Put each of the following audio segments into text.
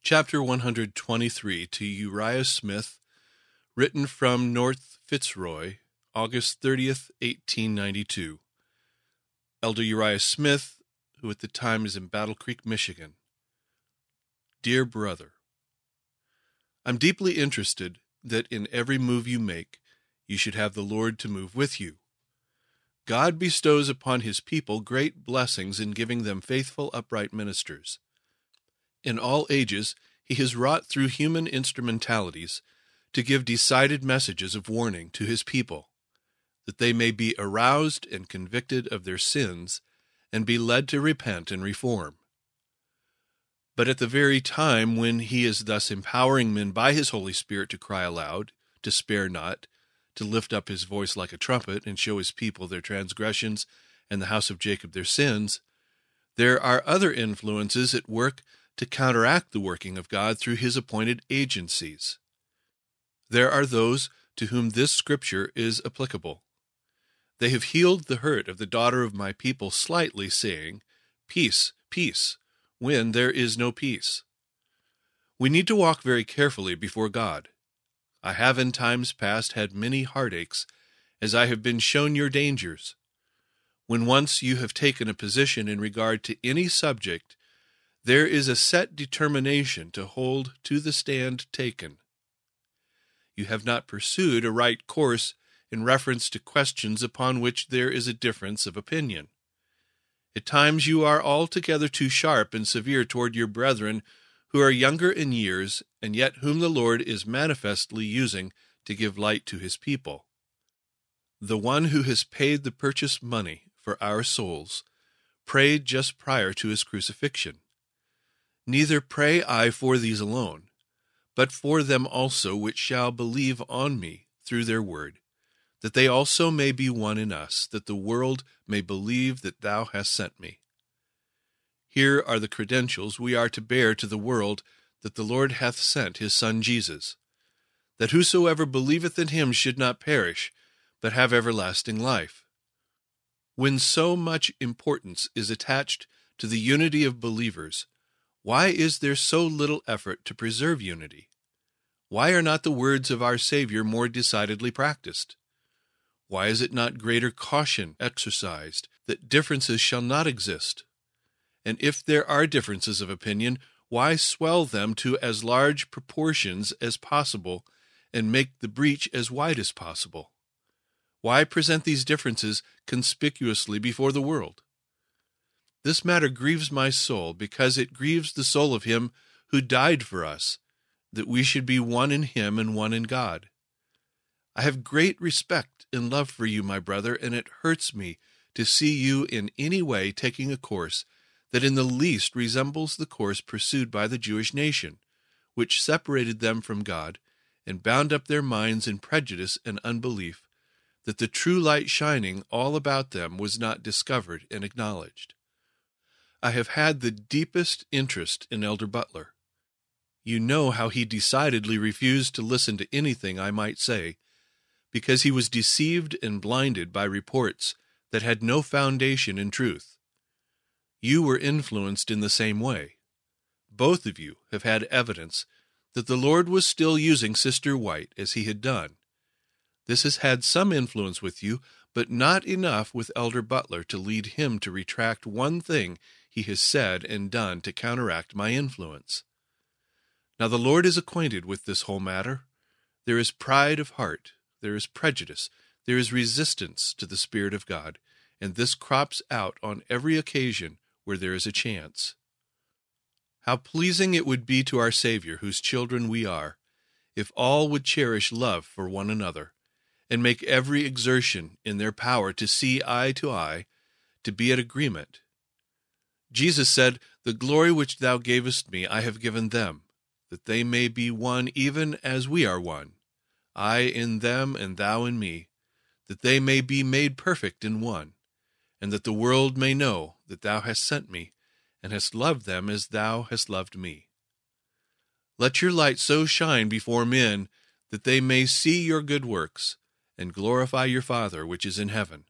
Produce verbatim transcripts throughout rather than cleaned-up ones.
Chapter one hundred twenty-three, to Uriah Smith, written from North Fitzroy, August thirtieth, eighteen ninety-two. Elder Uriah Smith, who at the time is in Battle Creek, Michigan. Dear Brother, I'm deeply interested that in every move you make, you should have the Lord to move with you. God bestows upon his people great blessings in giving them faithful, upright ministers. In all ages, he has wrought through human instrumentalities to give decided messages of warning to his people, that they may be aroused and convicted of their sins and be led to repent and reform. But at the very time when he is thus empowering men by his Holy Spirit to cry aloud, to spare not, to lift up his voice like a trumpet and show his people their transgressions and the house of Jacob their sins, there are other influences at work to counteract the working of God through his appointed agencies. There are those to whom this scripture is applicable. They have healed the hurt of the daughter of my people slightly, saying, "Peace, peace," when there is no peace. We need to walk very carefully before God. I have in times past had many heartaches, as I have been shown your dangers. When once you have taken a position in regard to any subject, there is a set determination to hold to the stand taken. You have not pursued a right course in reference to questions upon which there is a difference of opinion. At times you are altogether too sharp and severe toward your brethren who are younger in years, and yet whom the Lord is manifestly using to give light to his people. The one who has paid the purchase money for our souls prayed just prior to his crucifixion. Neither pray I for these alone, but for them also which shall believe on me through their word, that they also may be one in us, that the world may believe that thou hast sent me. Here are the credentials we are to bear to the world that the Lord hath sent his Son Jesus, that whosoever believeth in him should not perish, but have everlasting life. When so much importance is attached to the unity of believers, why is there so little effort to preserve unity? Why are not the words of our Savior more decidedly practiced? Why is it not greater caution exercised that differences shall not exist? And if there are differences of opinion, why swell them to as large proportions as possible and make the breach as wide as possible? Why present these differences conspicuously before the world? This matter grieves my soul because it grieves the soul of him who died for us, that we should be one in him and one in God. I have great respect and love for you, my brother, and it hurts me to see you in any way taking a course that in the least resembles the course pursued by the Jewish nation, which separated them from God and bound up their minds in prejudice and unbelief, that the true light shining all about them was not discovered and acknowledged. I have had the deepest interest in Elder Butler. You know how he decidedly refused to listen to anything I might say, because he was deceived and blinded by reports that had no foundation in truth. You were influenced in the same way. Both of you have had evidence that the Lord was still using Sister White as he had done. This has had some influence with you, but not enough with Elder Butler to lead him to retract one thing he has said and done to counteract my influence. Now the Lord is acquainted with this whole matter. There is pride of heart, there is prejudice, there is resistance to the Spirit of God, and this crops out on every occasion where there is a chance. How pleasing it would be to our Savior, whose children we are, if all would cherish love for one another, and make every exertion in their power to see eye to eye, to be at agreement. Jesus said, "The glory which thou gavest me I have given them, that they may be one even as we are one, I in them and thou in me, that they may be made perfect in one, and that the world may know that thou hast sent me, and hast loved them as thou hast loved me." Let your light so shine before men that they may see your good works, and glorify your Father which is in heaven.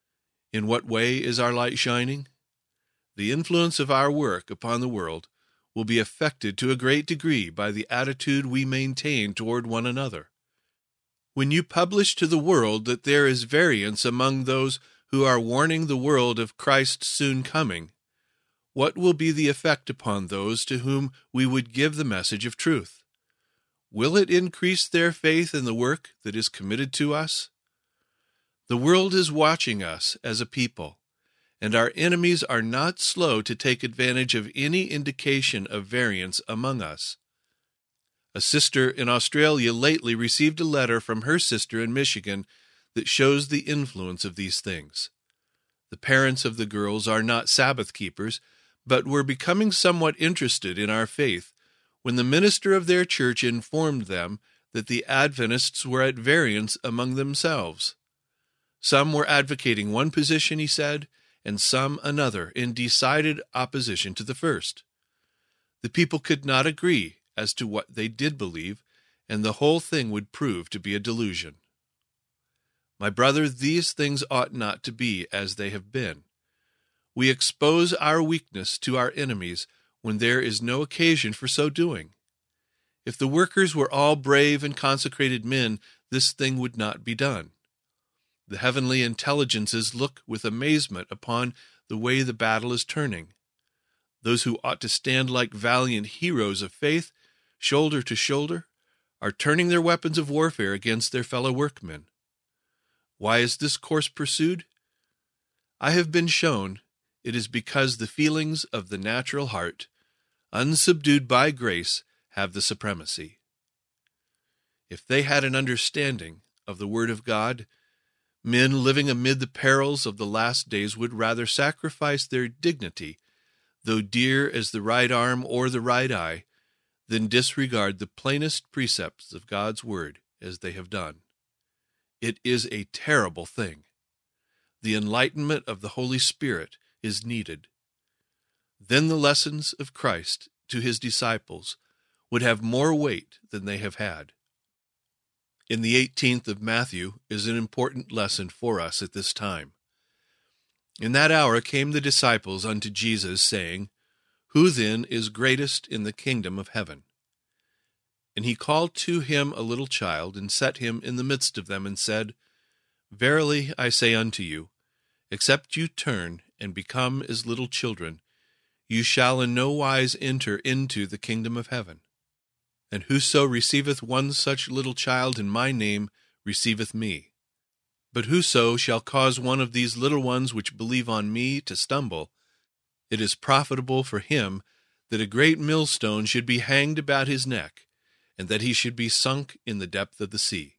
In what way is our light shining? The influence of our work upon the world will be affected to a great degree by the attitude we maintain toward one another. When you publish to the world that there is variance among those who are warning the world of Christ's soon coming, what will be the effect upon those to whom we would give the message of truth? Will it increase their faith in the work that is committed to us? The world is watching us as a people, and our enemies are not slow to take advantage of any indication of variance among us. A sister in Australia lately received a letter from her sister in Michigan that shows the influence of these things. The parents of the girls are not Sabbath keepers, but were becoming somewhat interested in our faith when the minister of their church informed them that the Adventists were at variance among themselves. Some were advocating one position, he said, and some another, in decided opposition to the first. The people could not agree as to what they did believe, and the whole thing would prove to be a delusion. My brother, these things ought not to be as they have been. We expose our weakness to our enemies when there is no occasion for so doing. If the workers were all brave and consecrated men, this thing would not be done. The heavenly intelligences look with amazement upon the way the battle is turning. Those who ought to stand like valiant heroes of faith, shoulder to shoulder, are turning their weapons of warfare against their fellow workmen. Why is this course pursued? I have been shown it is because the feelings of the natural heart, unsubdued by grace, have the supremacy. If they had an understanding of the Word of God, men living amid the perils of the last days would rather sacrifice their dignity, though dear as the right arm or the right eye, than disregard the plainest precepts of God's Word as they have done. It is a terrible thing. The enlightenment of the Holy Spirit is needed. Then the lessons of Christ to his disciples would have more weight than they have had. In the eighteenth of Matthew is an important lesson for us at this time. In that hour came the disciples unto Jesus, saying, Who then is greatest in the kingdom of heaven? And he called to him a little child, and set him in the midst of them, and said, Verily I say unto you, except you turn and become as little children, you shall in no wise enter into the kingdom of heaven. And whoso receiveth one such little child in my name receiveth me. But whoso shall cause one of these little ones which believe on me to stumble, it is profitable for him that a great millstone should be hanged about his neck, and that he should be sunk in the depth of the sea.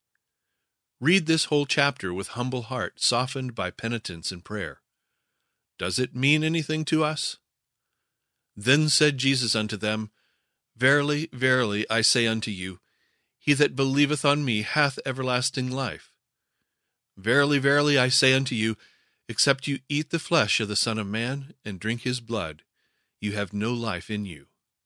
Read this whole chapter with humble heart, softened by penitence and prayer. Does it mean anything to us? Then said Jesus unto them, Verily, verily, I say unto you, he that believeth on me hath everlasting life. Verily, verily, I say unto you, except you eat the flesh of the Son of Man, and drink his blood, you have no life in you.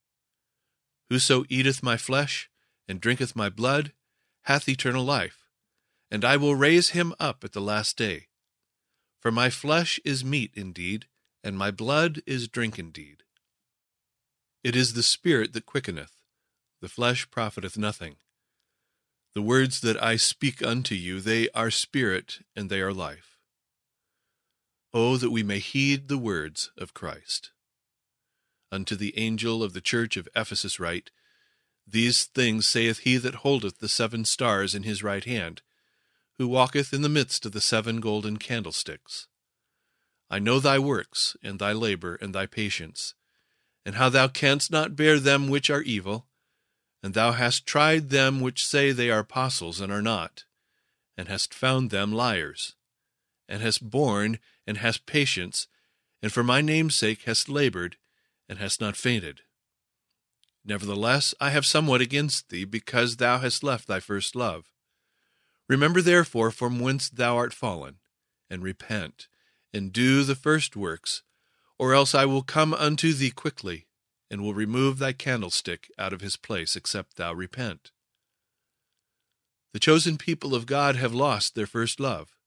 Whoso eateth my flesh, and drinketh my blood, hath eternal life, and I will raise him up at the last day. For my flesh is meat indeed, and my blood is drink indeed. It is the Spirit that quickeneth, the flesh profiteth nothing. The words that I speak unto you, they are spirit, and they are life. Oh, that we may heed the words of Christ. Unto the angel of the church of Ephesus write, These things saith he that holdeth the seven stars in his right hand, who walketh in the midst of the seven golden candlesticks. I know thy works, and thy labor, and thy patience, and how thou canst not bear them which are evil, and thou hast tried them which say they are apostles and are not, and hast found them liars, and hast borne, and hast patience, and for my name's sake hast labored, and hast not fainted. Nevertheless, I have somewhat against thee, because thou hast left thy first love. Remember therefore from whence thou art fallen, and repent, and do the first works, or else I will come unto thee quickly, and will remove thy candlestick out of his place, except thou repent. The chosen people of God have lost their first love.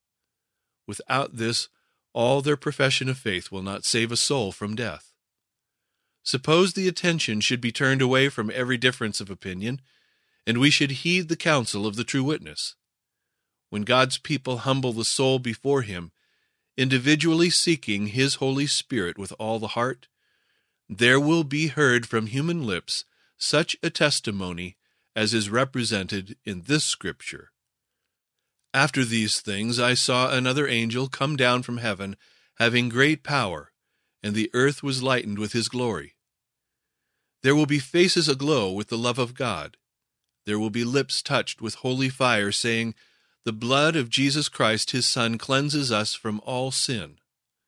Without this, all their profession of faith will not save a soul from death. Suppose the attention should be turned away from every difference of opinion, and we should heed the counsel of the true witness. When God's people humble the soul before him, individually seeking his Holy Spirit with all the heart, there will be heard from human lips such a testimony as is represented in this scripture. After these things I saw another angel come down from heaven, having great power, and the earth was lightened with his glory. There will be faces aglow with the love of God. There will be lips touched with holy fire, saying, "The blood of Jesus Christ, his Son, cleanses us from all sin."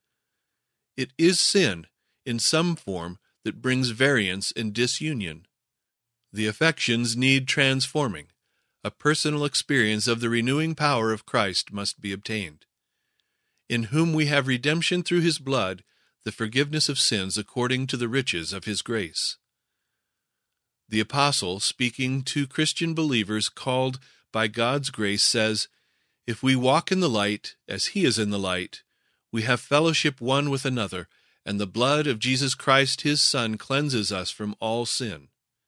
It is sin, in some form, that brings variance and disunion. The affections need transforming. A personal experience of the renewing power of Christ must be obtained, in whom we have redemption through his blood, the forgiveness of sins according to the riches of his grace. The apostle, speaking to Christian believers called by God's grace, says, "If we walk in the light, as he is in the light, we have fellowship one with another, and the blood of Jesus Christ his Son cleanses us from all sin."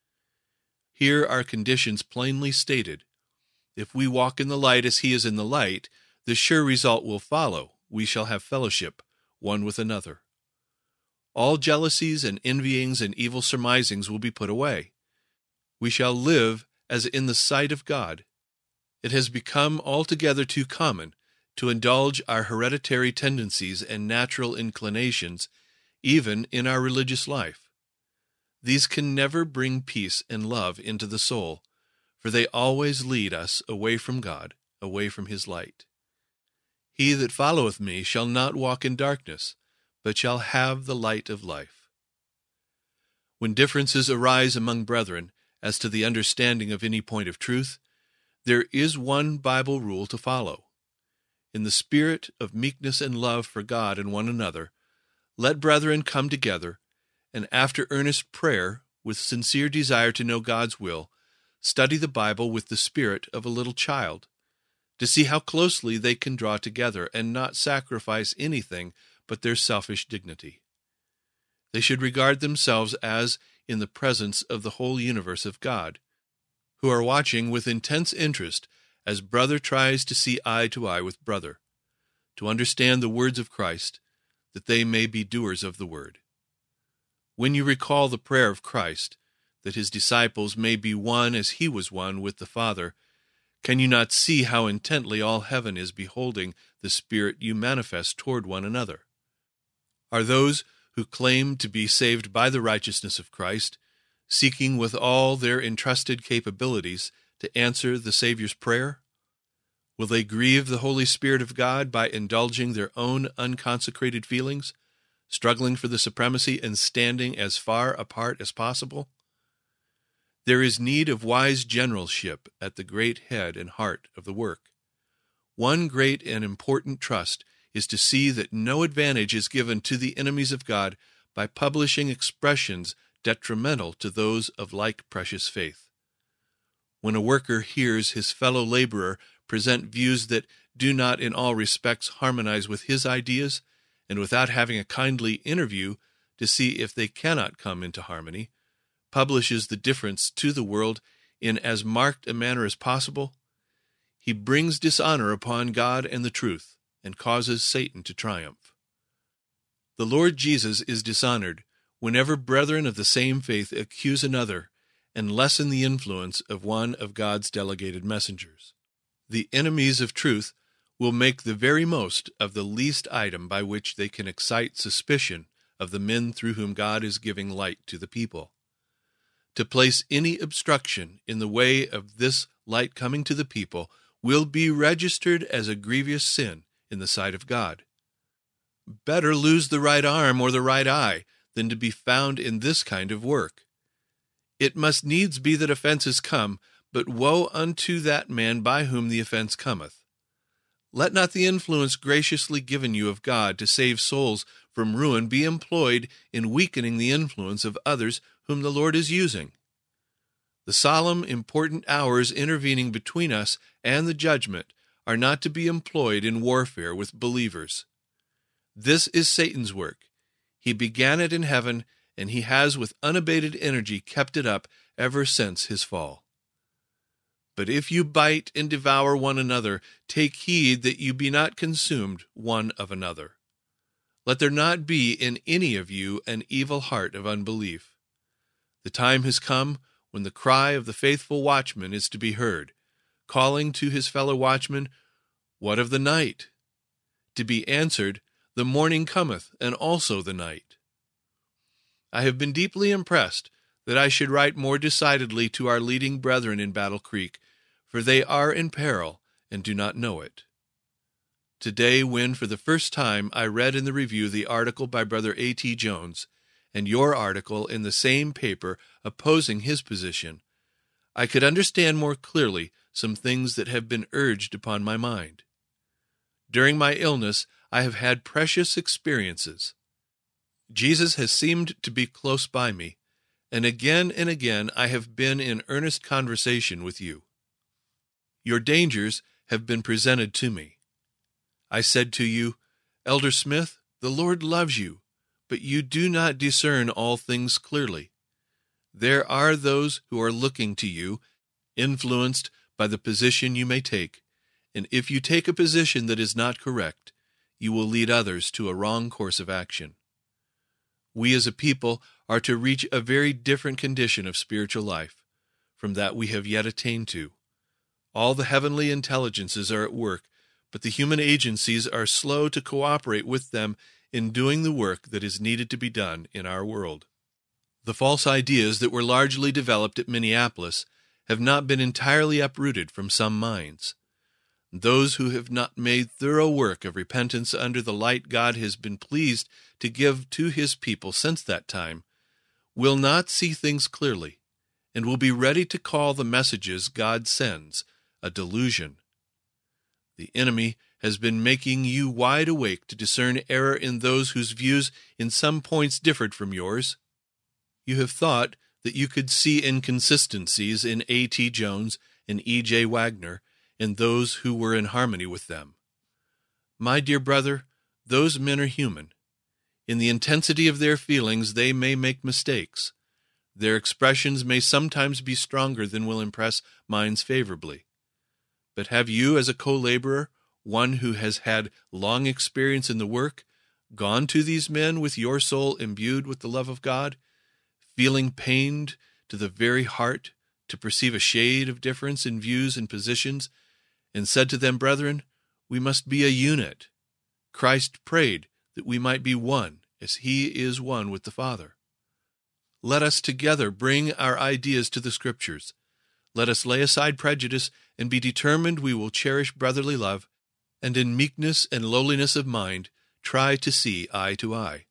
Here are conditions plainly stated. If we walk in the light as he is in the light, the sure result will follow. We shall have fellowship one with another. All jealousies and envyings and evil surmisings will be put away. We shall live as in the sight of God. It has become altogether too common to indulge our hereditary tendencies and natural inclinations, even in our religious life. These can never bring peace and love into the soul, for they always lead us away from God, away from his light. "He that followeth me shall not walk in darkness, but shall have the light of life." When differences arise among brethren as to the understanding of any point of truth, there is one Bible rule to follow. In the spirit of meekness and love for God and one another, let brethren come together, and after earnest prayer, with sincere desire to know God's will, study the Bible with the spirit of a little child, to see how closely they can draw together and not sacrifice anything but their selfish dignity. They should regard themselves as in the presence of the whole universe of God, who are watching with intense interest as brother tries to see eye to eye with brother, to understand the words of Christ, that they may be doers of the word. When you recall the prayer of Christ, that his disciples may be one as he was one with the Father, can you not see how intently all heaven is beholding the spirit you manifest toward one another? Are those who claim to be saved by the righteousness of Christ seeking with all their entrusted capabilities to answer the Savior's prayer? Will they grieve the Holy Spirit of God by indulging their own unconsecrated feelings, struggling for the supremacy and standing as far apart as possible? There is need of wise generalship at the great head and heart of the work. One great and important trust is to see that no advantage is given to the enemies of God by publishing expressions detrimental to those of like precious faith. When a worker hears his fellow laborer present views that do not in all respects harmonize with his ideas, and without having a kindly interview to see if they cannot come into harmony, publishes the difference to the world in as marked a manner as possible, he brings dishonor upon God and the truth, and causes Satan to triumph. The Lord Jesus is dishonored whenever brethren of the same faith accuse another and lessen the influence of one of God's delegated messengers. The enemies of truth will make the very most of the least item by which they can excite suspicion of the men through whom God is giving light to the people. To place any obstruction in the way of this light coming to the people will be registered as a grievous sin in the sight of God. Better lose the right arm or the right eye than to be found in this kind of work. It must needs be that offenses come, but woe unto that man by whom the offense cometh. Let not the influence graciously given you of God to save souls from ruin be employed in weakening the influence of others whom the Lord is using. The solemn, important hours intervening between us and the judgment are not to be employed in warfare with believers. This is Satan's work. He began it in heaven and he has with unabated energy kept it up ever since his fall. But if you bite and devour one another, take heed that you be not consumed one of another. Let there not be in any of you an evil heart of unbelief. The time has come when the cry of the faithful watchman is to be heard, calling to his fellow watchmen, "What of the night?" To be answered, "The morning cometh, and also the night." I have been deeply impressed that I should write more decidedly to our leading brethren in Battle Creek, for they are in peril and do not know it. Today, when for the first time I read in the review the article by Brother A T Jones, and your article in the same paper opposing his position, I could understand more clearly some things that have been urged upon my mind. During my illness, I have had precious experiences. Jesus has seemed to be close by me, and again and again I have been in earnest conversation with you. Your dangers have been presented to me. I said to you, "Elder Smith, the Lord loves you, but you do not discern all things clearly. There are those who are looking to you, influenced by the position you may take, and if you take a position that is not correct, you will lead others to a wrong course of action. We as a people are to reach a very different condition of spiritual life from that we have yet attained to. All the heavenly intelligences are at work, but the human agencies are slow to cooperate with them in doing the work that is needed to be done in our world. The false ideas that were largely developed at Minneapolis have not been entirely uprooted from some minds. Those who have not made thorough work of repentance under the light God has been pleased to give to his people since that time will not see things clearly and will be ready to call the messages God sends a delusion. The enemy has been making you wide awake to discern error in those whose views in some points differed from yours. You have thought that you could see inconsistencies in A T Jones and E J Wagner and those who were in harmony with them. My dear brother, those men are human. In the intensity of their feelings, they may make mistakes. Their expressions may sometimes be stronger than will impress minds favorably. But have you, as a co-laborer, one who has had long experience in the work, gone to these men with your soul imbued with the love of God, feeling pained to the very heart to perceive a shade of difference in views and positions, and said to them, "Brethren, we must be a unit. Christ prayed that we might be one, as he is one with the Father. Let us together bring our ideas to the Scriptures. Let us lay aside prejudice and be determined we will cherish brotherly love, and in meekness and lowliness of mind try to see eye to eye."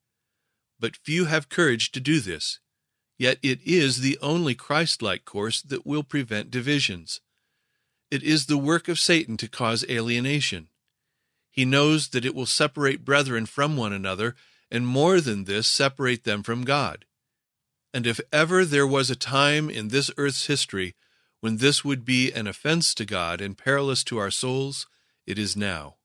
But few have courage to do this, yet it is the only Christ-like course that will prevent divisions. It is the work of Satan to cause alienation. He knows that it will separate brethren from one another, and more than this, separate them from God. And if ever there was a time in this earth's history when this would be an offense to God and perilous to our souls, it is now.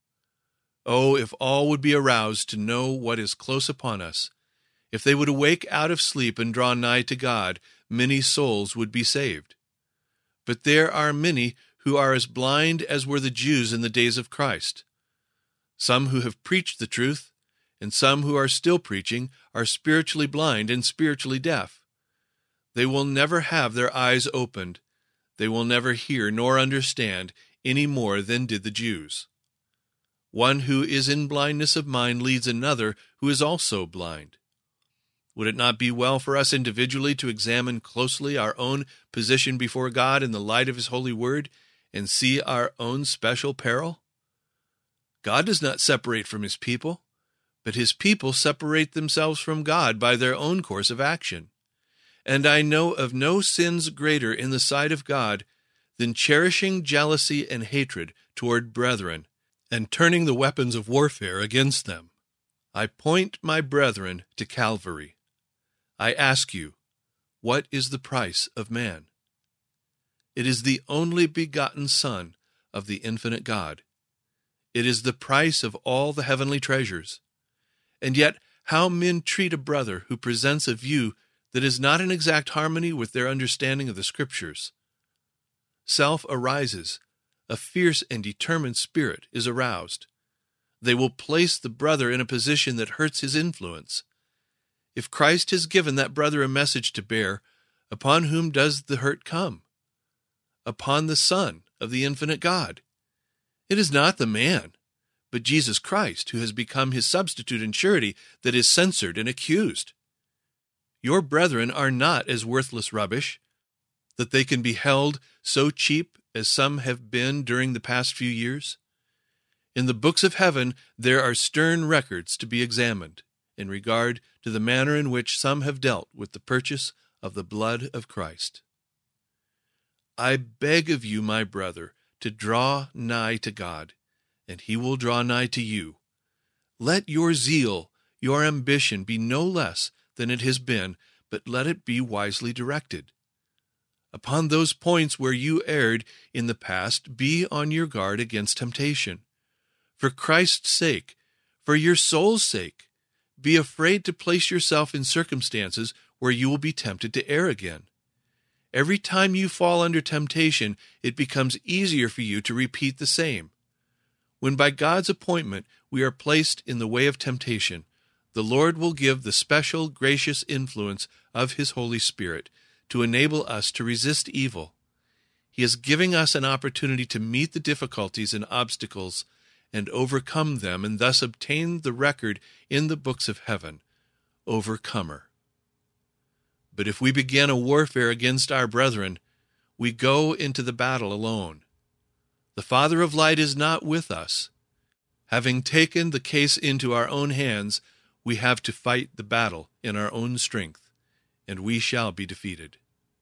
Oh, if all would be aroused to know what is close upon us, if they would awake out of sleep and draw nigh to God, many souls would be saved. But there are many who are as blind as were the Jews in the days of Christ. Some who have preached the truth, and some who are still preaching, are spiritually blind and spiritually deaf. They will never have their eyes opened. They will never hear nor understand any more than did the Jews. One who is in blindness of mind leads another who is also blind. Would it not be well for us individually to examine closely our own position before God in the light of his holy word and see our own special peril? God does not separate from his people, but his people separate themselves from God by their own course of action. And I know of no sins greater in the sight of God than cherishing jealousy and hatred toward brethren and turning the weapons of warfare against them. I point my brethren to Calvary. I ask you, what is the price of man? It is the only begotten Son of the infinite God. It is the price of all the heavenly treasures. And yet, how men treat a brother who presents a view that is not in exact harmony with their understanding of the Scriptures. Self arises, a fierce and determined spirit is aroused. They will place the brother in a position that hurts his influence. If Christ has given that brother a message to bear, upon whom does the hurt come? Upon the Son of the infinite God. It is not the man, but Jesus Christ, who has become his substitute and surety, that is censored and accused. Your brethren are not as worthless rubbish, that they can be held so cheap as some have been during the past few years. In the books of heaven there are stern records to be examined in regard to the manner in which some have dealt with the purchase of the blood of Christ. I beg of you, my brother, to draw nigh to God, and he will draw nigh to you. Let your zeal, your ambition be no less than it has been, but let it be wisely directed. Upon those points where you erred in the past, be on your guard against temptation. For Christ's sake, for your soul's sake, be afraid to place yourself in circumstances where you will be tempted to err again. Every time you fall under temptation, it becomes easier for you to repeat the same. When by God's appointment we are placed in the way of temptation, the Lord will give the special gracious influence of his Holy Spirit to enable us to resist evil. He is giving us an opportunity to meet the difficulties and obstacles and overcome them, and thus obtain the record in the books of heaven, overcomer. But if we begin a warfare against our brethren, we go into the battle alone. The Father of light is not with us. Having taken the case into our own hands, we have to fight the battle in our own strength, and we shall be defeated.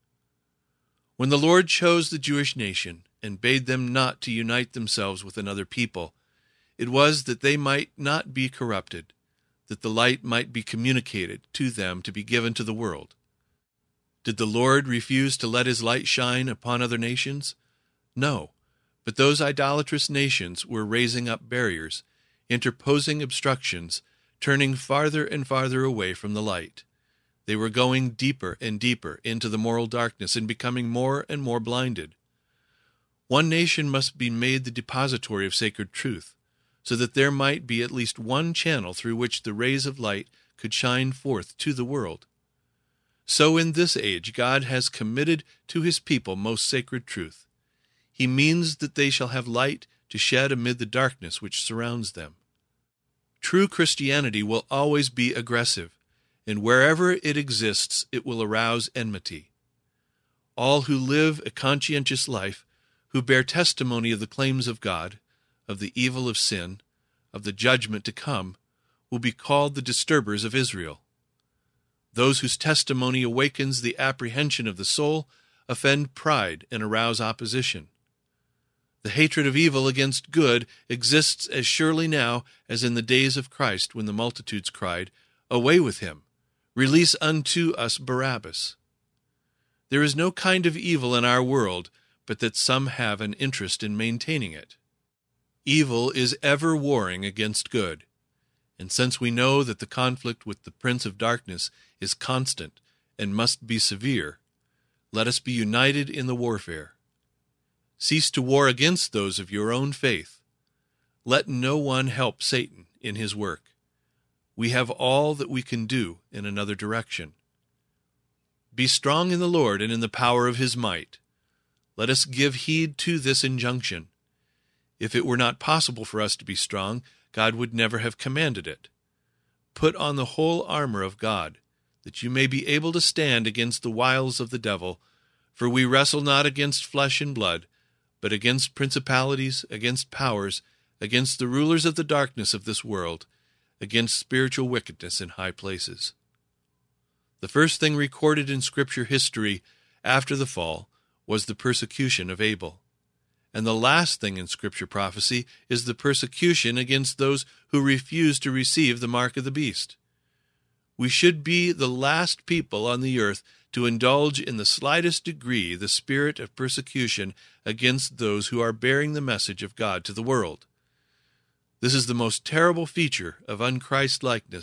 When the Lord chose the Jewish nation and bade them not to unite themselves with another people, it was that they might not be corrupted, that the light might be communicated to them to be given to the world. Did the Lord refuse to let his light shine upon other nations? No, but those idolatrous nations were raising up barriers, interposing obstructions, turning farther and farther away from the light. They were going deeper and deeper into the moral darkness and becoming more and more blinded. One nation must be made the depository of sacred truth, so that there might be at least one channel through which the rays of light could shine forth to the world. So in this age God has committed to his people most sacred truth. He means that they shall have light to shed amid the darkness which surrounds them. True Christianity will always be aggressive, and wherever it exists it will arouse enmity. All who live a conscientious life, who bear testimony of the claims of God, of the evil of sin, of the judgment to come, will be called the disturbers of Israel. Those whose testimony awakens the apprehension of the soul offend pride and arouse opposition. The hatred of evil against good exists as surely now as in the days of Christ, when the multitudes cried, "Away with him! Release unto us Barabbas!" There is no kind of evil in our world, but that some have an interest in maintaining it. Evil is ever warring against good, and since we know that the conflict with the prince of darkness is constant and must be severe, let us be united in the warfare. Cease to war against those of your own faith. Let no one help Satan in his work. We have all that we can do in another direction. Be strong in the Lord and in the power of his might. Let us give heed to this injunction. If it were not possible for us to be strong, God would never have commanded it. Put on the whole armor of God, that you may be able to stand against the wiles of the devil, for we wrestle not against flesh and blood, but against principalities, against powers, against the rulers of the darkness of this world, against spiritual wickedness in high places. The first thing recorded in Scripture history after the fall was the persecution of Abel. And the last thing in Scripture prophecy is the persecution against those who refuse to receive the mark of the beast. We should be the last people on the earth to indulge in the slightest degree the spirit of persecution against those who are bearing the message of God to the world. This is the most terrible feature of unChristlikeness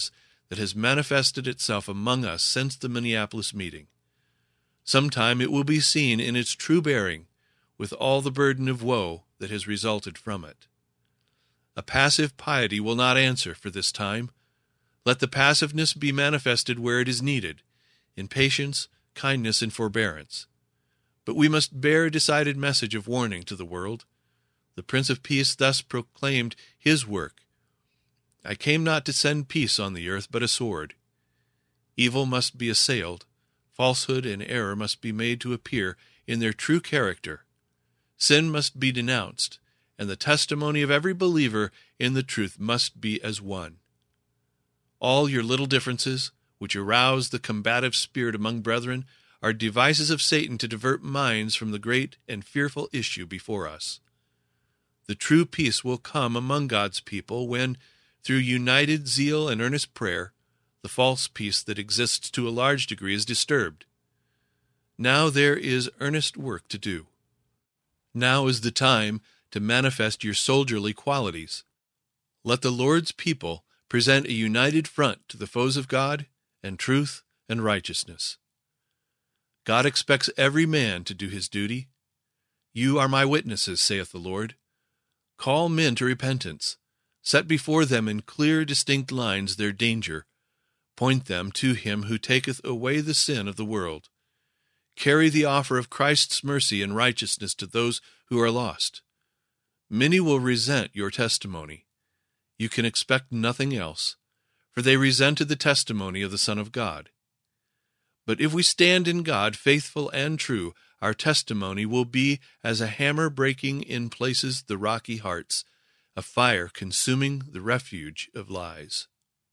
that has manifested itself among us since the Minneapolis meeting. Sometime it will be seen in its true bearing, with all the burden of woe that has resulted from it. A passive piety will not answer for this time. Let the passiveness be manifested where it is needed, in patience, kindness, and forbearance. But we must bear a decided message of warning to the world. The Prince of Peace thus proclaimed his work: "I came not to send peace on the earth, but a sword." Evil must be assailed. Falsehood and error must be made to appear in their true character. Sin must be denounced, and the testimony of every believer in the truth must be as one. All your little differences, which arouse the combative spirit among brethren, are devices of Satan to divert minds from the great and fearful issue before us. The true peace will come among God's people when, through united zeal and earnest prayer, the false peace that exists to a large degree is disturbed. Now there is earnest work to do. Now is the time to manifest your soldierly qualities. Let the Lord's people present a united front to the foes of God and truth and righteousness. God expects every man to do his duty. You are my witnesses, saith the Lord. Call men to repentance. Set before them in clear, distinct lines their danger. Point them to him who taketh away the sin of the world. Carry the offer of Christ's mercy and righteousness to those who are lost. Many will resent your testimony. You can expect nothing else, for they resented the testimony of the Son of God. But if we stand in God, faithful and true, our testimony will be as a hammer breaking in places the rocky hearts, a fire consuming the refuge of lies.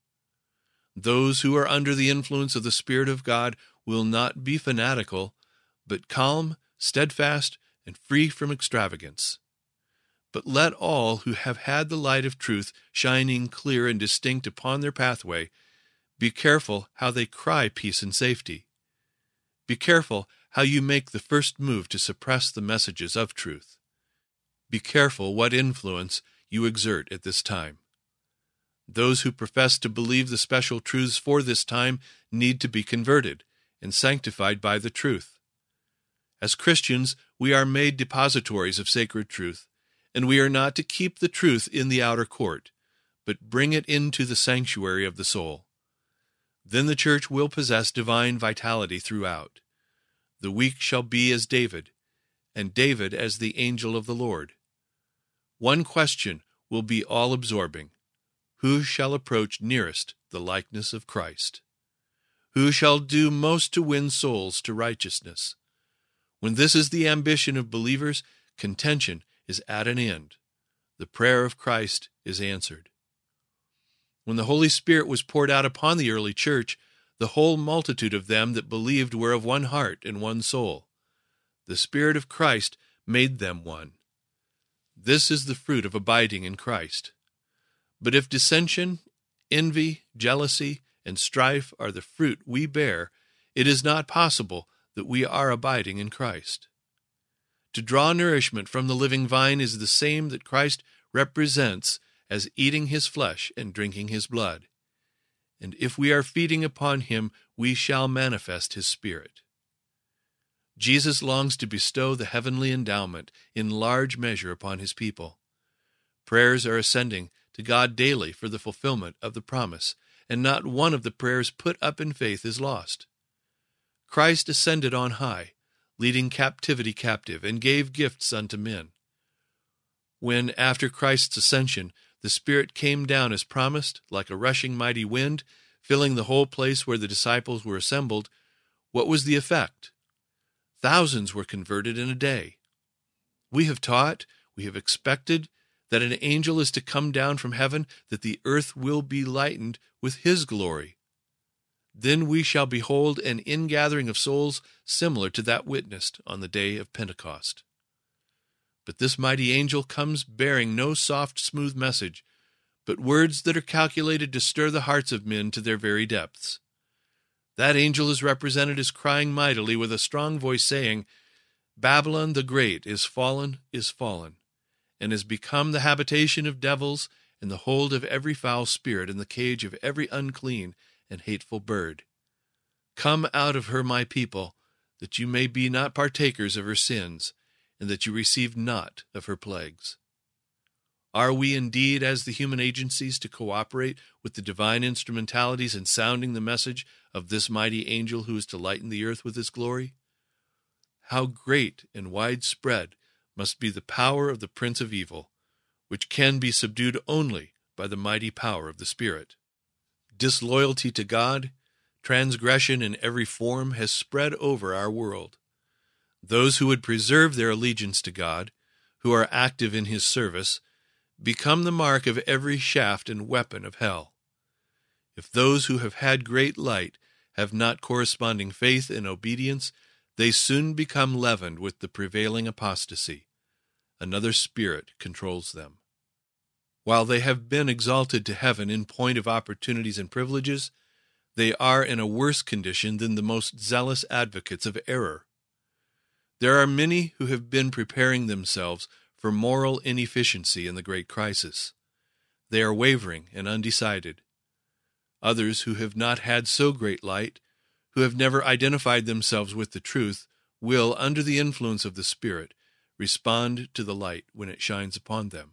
Those who are under the influence of the Spirit of God will not be fanatical, but calm, steadfast, and free from extravagance. But let all who have had the light of truth shining clear and distinct upon their pathway be careful how they cry peace and safety. Be careful how you make the first move to suppress the messages of truth. Be careful what influence you exert at this time. Those who profess to believe the special truths for this time need to be converted and sanctified by the truth. As Christians, we are made depositories of sacred truth, and we are not to keep the truth in the outer court, but bring it into the sanctuary of the soul. Then the church will possess divine vitality throughout. The weak shall be as David, and David as the angel of the Lord. One question will be all-absorbing: who shall approach nearest the likeness of Christ? Who shall do most to win souls to righteousness? When this is the ambition of believers, contention is at an end. The prayer of Christ is answered. When the Holy Spirit was poured out upon the early church, the whole multitude of them that believed were of one heart and one soul. The Spirit of Christ made them one. This is the fruit of abiding in Christ. But if dissension, envy, jealousy, and strife are the fruit we bear, it is not possible that we are abiding in Christ. To draw nourishment from the living vine is the same that Christ represents as eating his flesh and drinking his blood. And if we are feeding upon him, we shall manifest his Spirit. Jesus longs to bestow the heavenly endowment in large measure upon his people. Prayers are ascending to God daily for the fulfillment of the promise, and not one of the prayers put up in faith is lost. Christ ascended on high, leading captivity captive, and gave gifts unto men. When, after Christ's ascension, the Spirit came down as promised, like a rushing mighty wind, filling the whole place where the disciples were assembled, what was the effect? Thousands were converted in a day. We have taught, we have expected, that an angel is to come down from heaven, that the earth will be lightened with his glory. Then we shall behold an ingathering of souls similar to that witnessed on the day of Pentecost. But this mighty angel comes bearing no soft, smooth message, but words that are calculated to stir the hearts of men to their very depths. That angel is represented as crying mightily with a strong voice, saying, Babylon the Great is fallen, is fallen, and is become the habitation of devils and the hold of every foul spirit, and the cage of every unclean and hateful bird. Come out of her, my people, that you may be not partakers of her sins, and that you receive not of her plagues. Are we indeed, as the human agencies, to cooperate with the divine instrumentalities in sounding the message of this mighty angel who is to lighten the earth with his glory? How great and widespread must be the power of the prince of evil, which can be subdued only by the mighty power of the Spirit. Disloyalty to God, transgression in every form, has spread over our world. Those who would preserve their allegiance to God, who are active in his service, become the mark of every shaft and weapon of hell. If those who have had great light have not corresponding faith and obedience, they soon become leavened with the prevailing apostasy. Another spirit controls them. While they have been exalted to heaven in point of opportunities and privileges, they are in a worse condition than the most zealous advocates of error. There are many who have been preparing themselves for moral inefficiency in the great crisis. They are wavering and undecided. Others who have not had so great light, who have never identified themselves with the truth, will, under the influence of the Spirit, respond to the light when it shines upon them.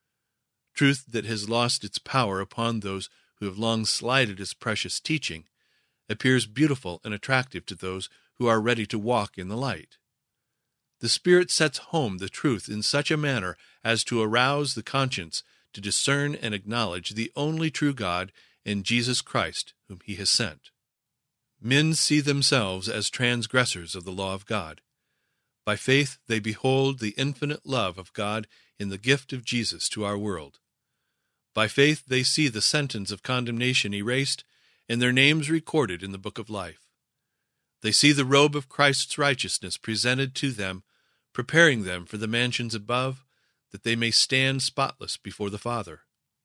Truth that has lost its power upon those who have long slighted its precious teaching appears beautiful and attractive to those who are ready to walk in the light. The Spirit sets home the truth in such a manner as to arouse the conscience to discern and acknowledge the only true God and Jesus Christ whom he has sent. Men see themselves as transgressors of the law of God. By faith they behold the infinite love of God in the gift of Jesus to our world. By faith they see the sentence of condemnation erased and their names recorded in the book of life. They see the robe of Christ's righteousness presented to them, preparing them for the mansions above, that they may stand spotless before the Father.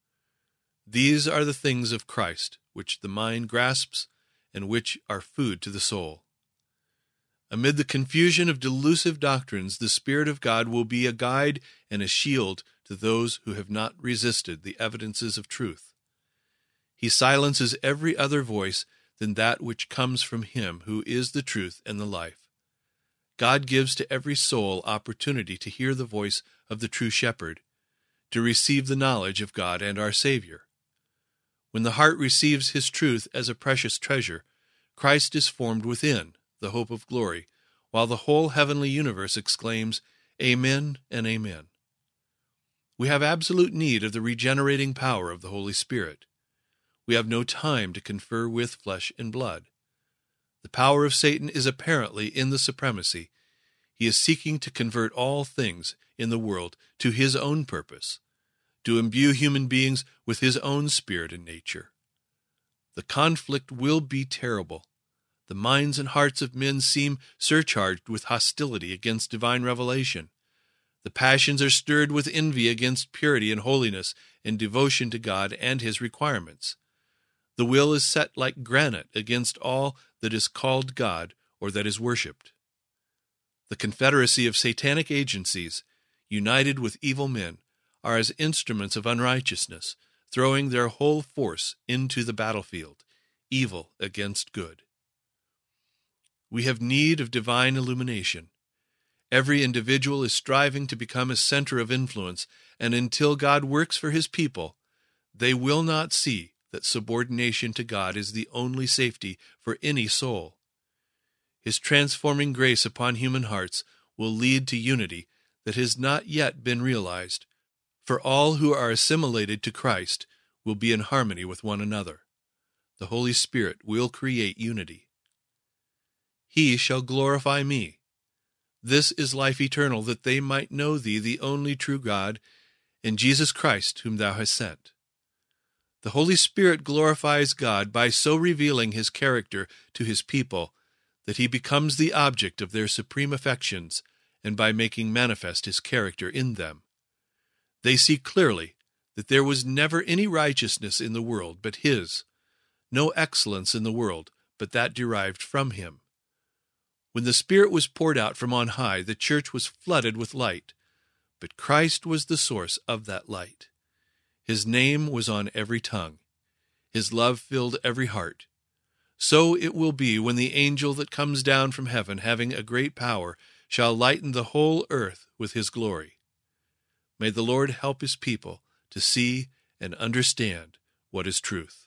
These are the things of Christ, which the mind grasps, and which are food to the soul. Amid the confusion of delusive doctrines, the Spirit of God will be a guide and a shield to those who have not resisted the evidences of truth. He silences every other voice than that which comes from him who is the truth and the life. God gives to every soul opportunity to hear the voice of the true shepherd, to receive the knowledge of God and our Savior. When the heart receives his truth as a precious treasure, Christ is formed within, the hope of glory, while the whole heavenly universe exclaims, Amen and Amen. We have absolute need of the regenerating power of the Holy Spirit. We have no time to confer with flesh and blood. The power of Satan is apparently in the supremacy. He is seeking to convert all things in the world to his own purpose, to imbue human beings with his own spirit and nature. The conflict will be terrible. The minds and hearts of men seem surcharged with hostility against divine revelation. The passions are stirred with envy against purity and holiness and devotion to God and his requirements. The will is set like granite against all that is called God or that is worshipped. The confederacy of satanic agencies, united with evil men, are as instruments of unrighteousness, throwing their whole force into the battlefield, evil against good. We have need of divine illumination. Every individual is striving to become a center of influence, and until God works for his people, they will not see that subordination to God is the only safety for any soul. His transforming grace upon human hearts will lead to unity that has not yet been realized, for all who are assimilated to Christ will be in harmony with one another. The Holy Spirit will create unity. He shall glorify me. This is life eternal, that they might know thee, the only true God, and Jesus Christ, whom thou hast sent. The Holy Spirit glorifies God by so revealing his character to his people that he becomes the object of their supreme affections, and by making manifest his character in them. They see clearly that there was never any righteousness in the world but his, no excellence in the world but that derived from him. When the Spirit was poured out from on high, the church was flooded with light, but Christ was the source of that light. His name was on every tongue. His love filled every heart. So it will be when the angel that comes down from heaven, having a great power, shall lighten the whole earth with his glory. May the Lord help his people to see and understand what is truth.